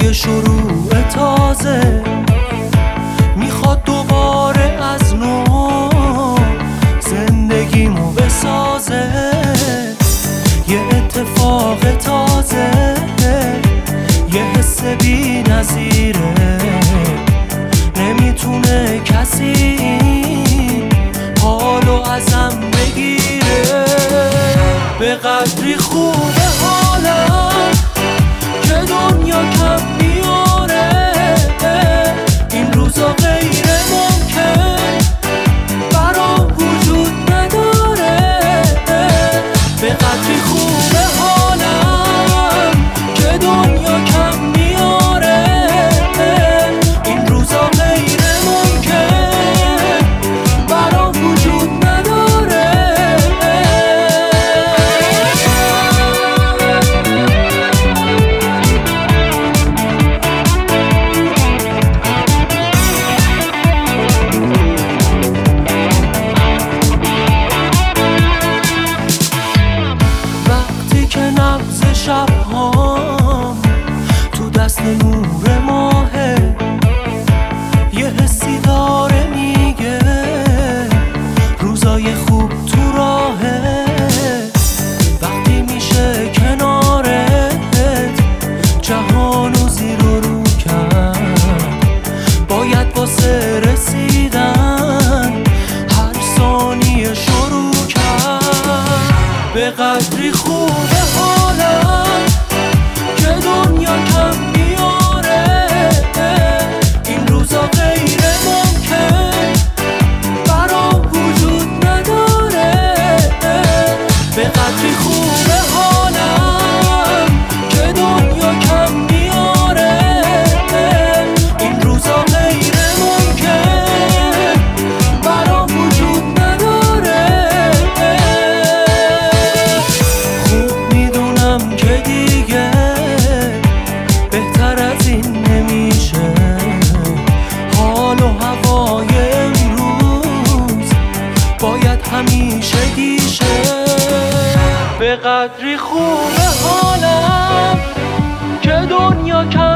یه شروع تازه میخواد دوباره از نو زندگیمو بسازه. یه اتفاق تازه، یه حس بی نظیره، نمیتونه کسی حالو ازم بگیره. به قدری خوبه حالم که دنیا کم میاره، این روزا غیر ممکن برام وجود نداره. به قدری خوبه حالم که دنیا کم میاره، این روزا غیر ممکن برام وجود نداره. وقتی که نبض شب‌هام تو دست نور ماهه، یه حسی داره میگه روزای خوب تو راهه. وقتی میشه کنارت جهانو زیر و رو کرد، باید واسه رسیدن هر ثانیه شروع کرد. به قدری خوبه حالم که دنیا کم میاره، این روزا غیر ممکن برام وجود نداره. به قدری خوبه حالم که دنیا کم میاره، این روزا غیر ممکن برام وجود نداره. خوب میدونم که دیگه بهتر از این نمیشه، حال و هوای امروز باید همیشه گیشه. به قدری خوبه حالم که دنیا کم